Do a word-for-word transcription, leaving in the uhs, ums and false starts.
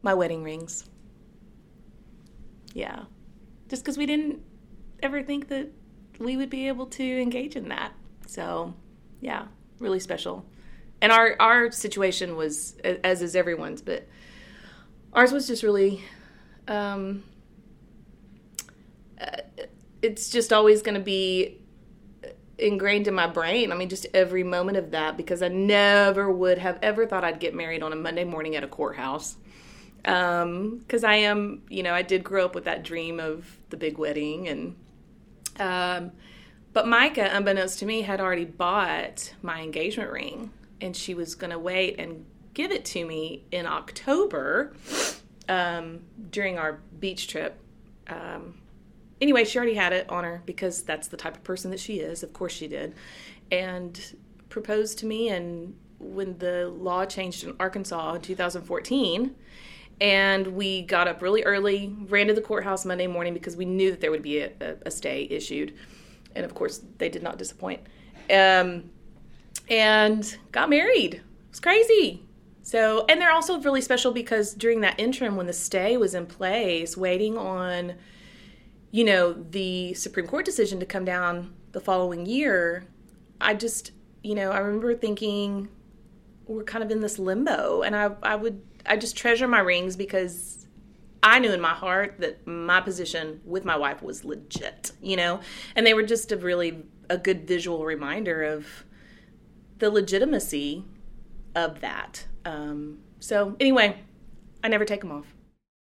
my wedding rings. Yeah. Just because we didn't ever think that we would be able to engage in that. So, yeah, really special. And our, our situation was, as is everyone's, but ours was just really, um, uh, it's just always going to be ingrained in my brain. I mean, just every moment of that, because I never would have ever thought I'd get married on a Monday morning at a courthouse. Um, because I am, you know, I did grow up with that dream of the big wedding, and, um, but Micah, unbeknownst to me, had already bought my engagement ring, and she was going to wait and give it to me in October, um, during our beach trip. Um, anyway, she already had it on her because that's the type of person that she is. Of course she did. And proposed to me, and when the law changed in Arkansas in two thousand fourteen, and we got up really early, ran to the courthouse Monday morning because we knew that there would be a, a, a stay issued. And, of course, they did not disappoint. Um, and got married. It was crazy. So, and they're also really special because during that interim when the stay was in place, waiting on, you know, the Supreme Court decision to come down the following year, I just, you know, I remember thinking we're kind of in this limbo. And I, I would... I just treasure my rings because I knew in my heart that my position with my wife was legit, you know, and they were just a really a good visual reminder of the legitimacy of that. Um, so anyway, I never take them off.